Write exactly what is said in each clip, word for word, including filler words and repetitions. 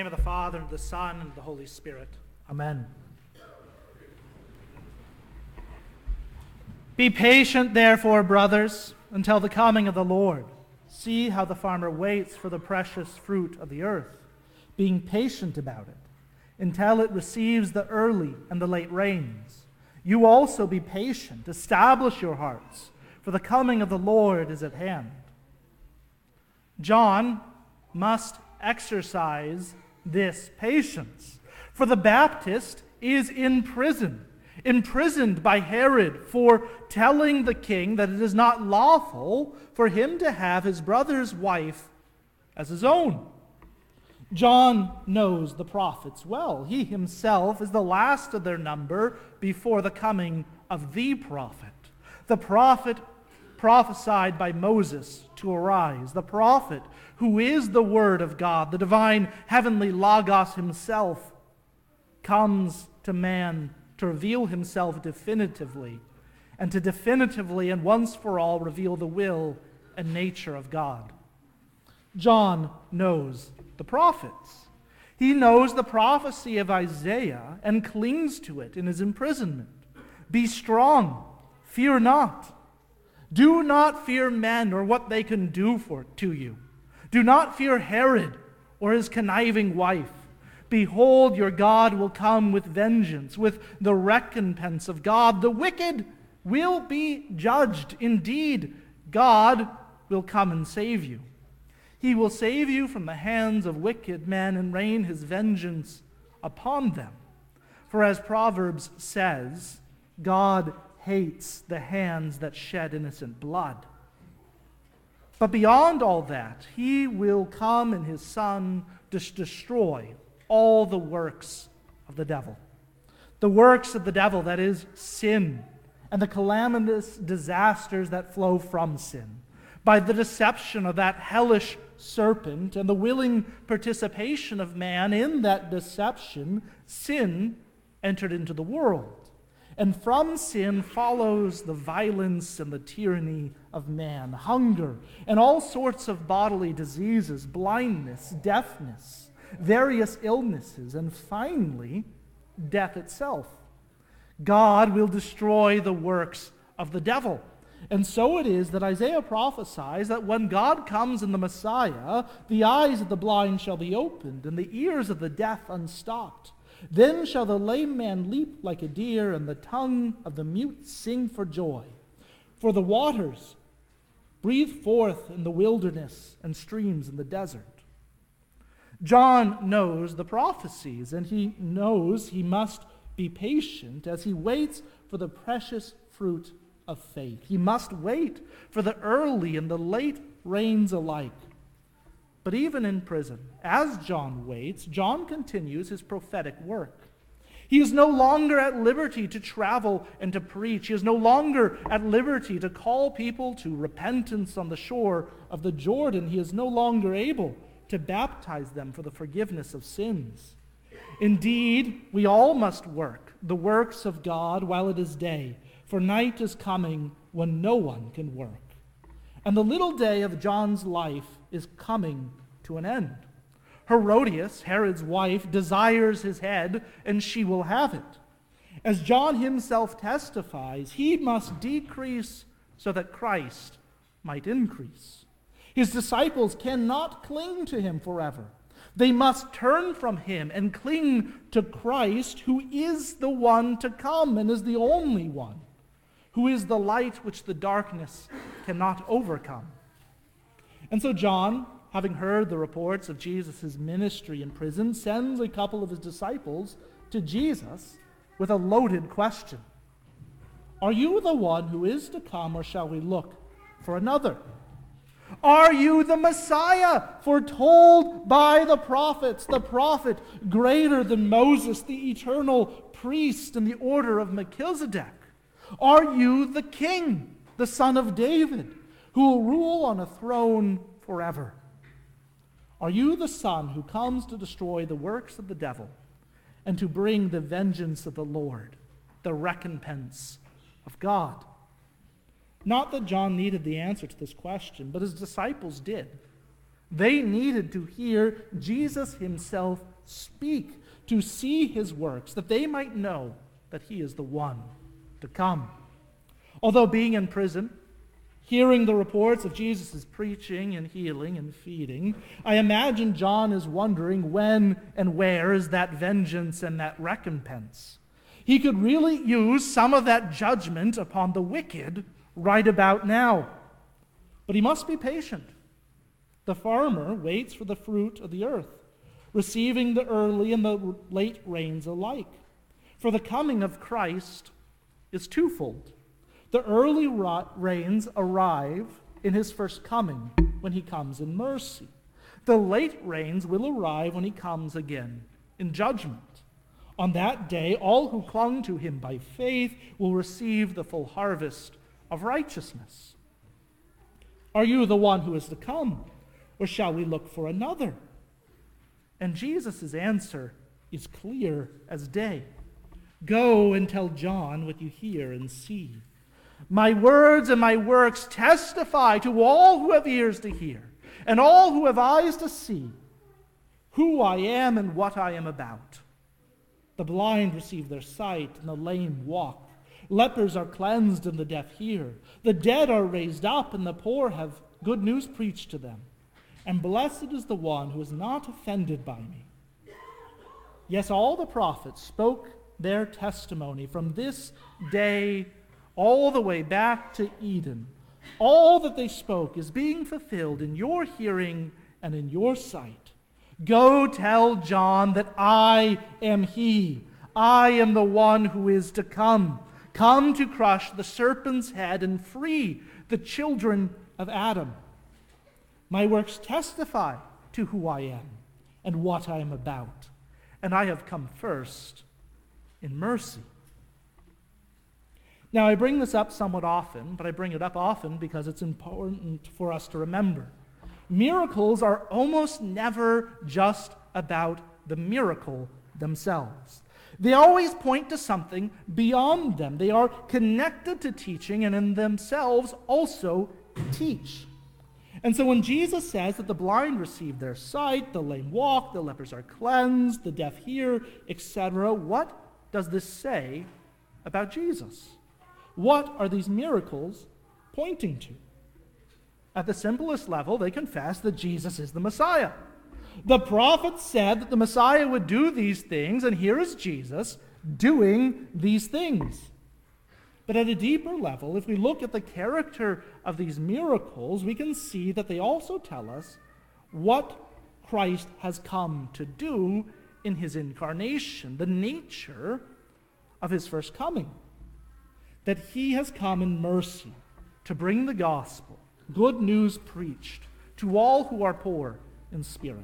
name of the Father, and of the Son, and of the Holy Spirit. Amen. Be patient, therefore, brothers, until the coming of the Lord. See how the farmer waits for the precious fruit of the earth, being patient about it, until it receives the early and the late rains. You also be patient, establish your hearts, for the coming of the Lord is at hand. John must exercise this patience, for the Baptist is in prison, imprisoned by Herod for telling the king that it is not lawful for him to have his brother's wife as his own. John knows the prophets well. He himself is the last of their number before the coming of the prophet. The prophet prophesied by Moses to arise, the prophet who is the Word of God, the divine heavenly Logos himself, comes to man to reveal himself definitively, and to definitively and once for all reveal the will and nature of God. John knows the prophets. He knows the prophecy of Isaiah and clings to it in his imprisonment. Be strong, fear not. Do not fear men or what they can do for to you. Do not fear Herod or his conniving wife. Behold, your God will come with vengeance, with the recompense of God. The wicked will be judged. Indeed, God will come and save you. He will save you from the hands of wicked men and rain his vengeance upon them. For as Proverbs says, God hates the hands that shed innocent blood. But beyond all that, he will come in his Son to destroy all the works of the devil. The works of the devil, that is, sin, and the calamitous disasters that flow from sin, by the deception of that hellish serpent and the willing participation of man in that deception, sin entered into the world. And from sin follows the violence and the tyranny of man, hunger, and all sorts of bodily diseases, blindness, deafness, various illnesses, and finally, death itself. God will destroy the works of the devil. And so it is that Isaiah prophesies that when God comes in the Messiah, the eyes of the blind shall be opened, and the ears of the deaf unstopped. Then shall the lame man leap like a deer, and the tongue of the mute sing for joy. For the waters breathe forth in the wilderness and streams in the desert. John knows the prophecies, and he knows he must be patient as he waits for the precious fruit of faith. He must wait for the early and the late rains alike. But even in prison, as John waits, John continues his prophetic work. He is no longer at liberty to travel and to preach. He is no longer at liberty to call people to repentance on the shore of the Jordan. He is no longer able to baptize them for the forgiveness of sins. Indeed, we all must work the works of God while it is day, for night is coming when no one can work. And the little day of John's life is coming to an end. Herodias, Herod's wife, desires his head, and she will have it. As John himself testifies, he must decrease so that Christ might increase. His disciples cannot cling to him forever. They must turn from him and cling to Christ, who is the one to come and is the only one, who is the light which the darkness cannot overcome. And so John, having heard the reports of Jesus' ministry in prison, sends a couple of his disciples to Jesus with a loaded question. Are you the one who is to come, or shall we look for another? Are you the Messiah, foretold by the prophets, the prophet greater than Moses, the eternal priest in the order of Melchizedek? Are you the king, the son of David, who will rule on a throne forever? Are you the Son who comes to destroy the works of the devil and to bring the vengeance of the Lord, the recompense of God? Not that John needed the answer to this question, but his disciples did. They needed to hear Jesus himself speak, to see his works, that they might know that he is the one to come. Although being in prison, hearing the reports of Jesus' preaching and healing and feeding, I imagine John is wondering when and where is that vengeance and that recompense. He could really use some of that judgment upon the wicked right about now. But he must be patient. The farmer waits for the fruit of the earth, receiving the early and the late rains alike. For the coming of Christ is twofold. The early rains arrive in his first coming, when he comes in mercy. The late rains will arrive when he comes again in judgment. On that day, all who clung to him by faith will receive the full harvest of righteousness. Are you the one who is to come, or shall we look for another? And Jesus' answer is clear as day. Go and tell John what you hear and see. My words and my works testify to all who have ears to hear, and all who have eyes to see, who I am and what I am about. The blind receive their sight, and the lame walk. Lepers are cleansed, and the deaf hear. The dead are raised up, and the poor have good news preached to them. And blessed is the one who is not offended by me. Yes, all the prophets spoke their testimony from this day all the way back to Eden. All that they spoke is being fulfilled in your hearing and in your sight. Go tell John that I am he. I am the one who is to come. Come to crush the serpent's head and free the children of Adam. My works testify to who I am and what I am about, and I have come first in mercy. Now, I bring this up somewhat often, but I bring it up often because it's important for us to remember. Miracles are almost never just about the miracle themselves. They always point to something beyond them. They are connected to teaching and in themselves also teach. And so when Jesus says that the blind receive their sight, the lame walk, the lepers are cleansed, the deaf hear, et cetera, what does this say about Jesus? What are these miracles pointing to? At the simplest level, they confess that Jesus is the Messiah. The prophets said that the Messiah would do these things, and here is Jesus doing these things. But at a deeper level, if we look at the character of these miracles, we can see that they also tell us what Christ has come to do in his incarnation, the nature of his first coming. That he has come in mercy to bring the gospel, good news preached, to all who are poor in spirit.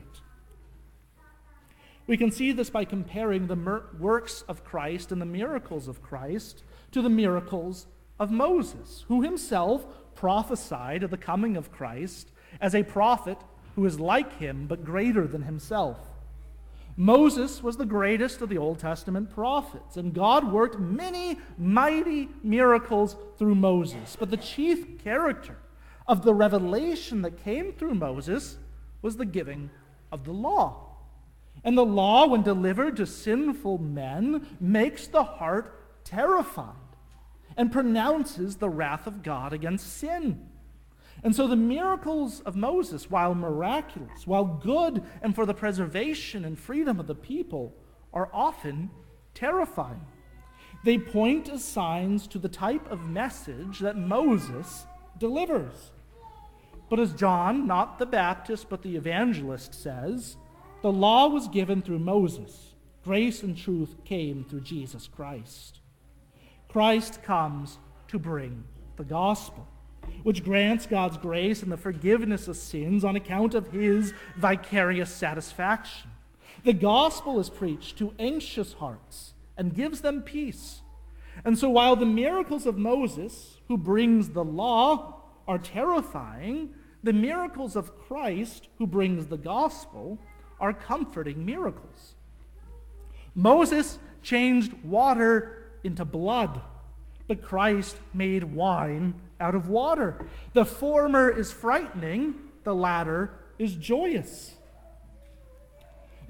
We can see this by comparing the mer- works of Christ and the miracles of Christ to the miracles of Moses, who himself prophesied of the coming of Christ as a prophet who is like him but greater than himself. Moses was the greatest of the Old Testament prophets, and God worked many mighty miracles through Moses. But the chief character of the revelation that came through Moses was the giving of the law. And the law, when delivered to sinful men, makes the heart terrified and pronounces the wrath of God against sin. And so the miracles of Moses, while miraculous, while good and for the preservation and freedom of the people, are often terrifying. They point as signs to the type of message that Moses delivers. But as John, not the Baptist but the evangelist, says, the law was given through Moses. Grace and truth came through Jesus Christ. Christ comes to bring the gospel, which grants God's grace and the forgiveness of sins on account of his vicarious satisfaction. The gospel is preached to anxious hearts and gives them peace. And so while the miracles of Moses, who brings the law, are terrifying, the miracles of Christ, who brings the gospel, are comforting miracles. Moses changed water into blood, but Christ made wine out of water. The former is frightening, the latter is joyous.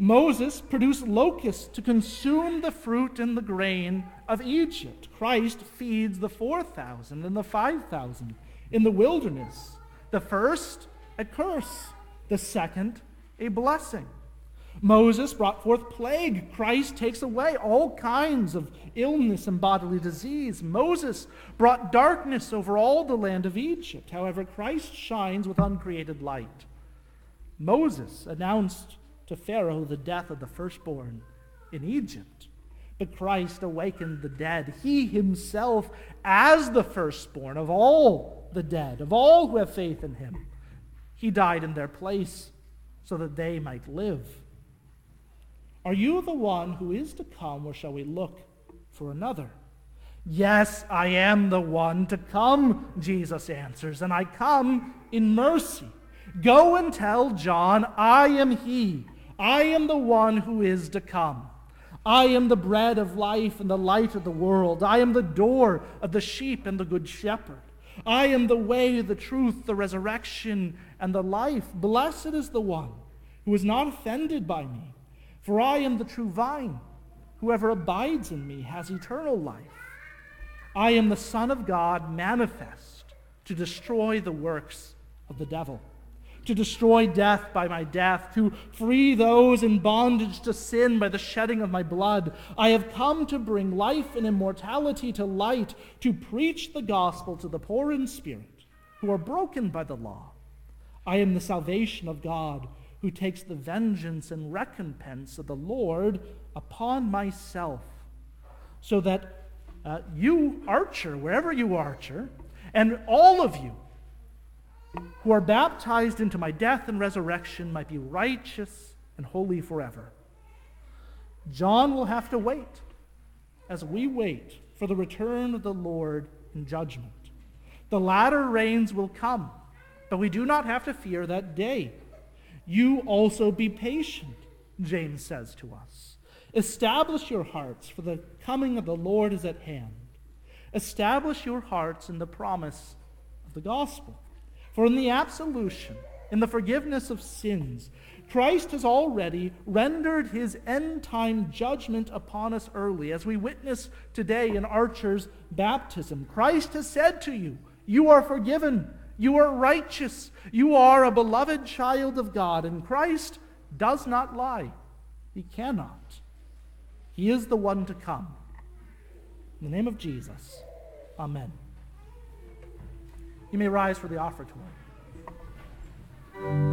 Moses produced locusts to consume the fruit and the grain of Egypt. Christ feeds the four thousand and the five thousand in the wilderness. The first, a curse. The second, a blessing. Moses brought forth plague. Christ takes away all kinds of illness and bodily disease. Moses brought darkness over all the land of Egypt. However, Christ shines with uncreated light. Moses announced to Pharaoh the death of the firstborn in Egypt. But Christ awakened the dead. He himself, as the firstborn of all the dead, of all who have faith in him, he died in their place so that they might live. Are you the one who is to come, or shall we look for another? Yes, I am the one to come, Jesus answers, and I come in mercy. Go and tell John, I am he. I am the one who is to come. I am the bread of life and the light of the world. I am the door of the sheep and the good shepherd. I am the way, the truth, the resurrection, and the life. Blessed is the one who is not offended by me, for I am the true vine. Whoever abides in me has eternal life. I am the Son of God manifest to destroy the works of the devil, to destroy death by my death, to free those in bondage to sin by the shedding of my blood. I have come to bring life and immortality to light, to preach the gospel to the poor in spirit, who are broken by the law. I am the salvation of God, who takes the vengeance and recompense of the Lord upon myself, so that uh, you, archer, wherever you archer, and all of you who are baptized into my death and resurrection might be righteous and holy forever. John will have to wait as we wait for the return of the Lord in judgment. The latter rains will come, but we do not have to fear that day. You also be patient, James says to us. Establish your hearts, for the coming of the Lord is at hand. Establish your hearts in the promise of the gospel. For in the absolution, in the forgiveness of sins, Christ has already rendered his end-time judgment upon us early, as we witness today in Archer's baptism. Christ has said to you, you are forgiven, you are righteous, you are a beloved child of God, and Christ does not lie. He cannot. He is the one to come. In the name of Jesus, amen. You may rise for the offertory.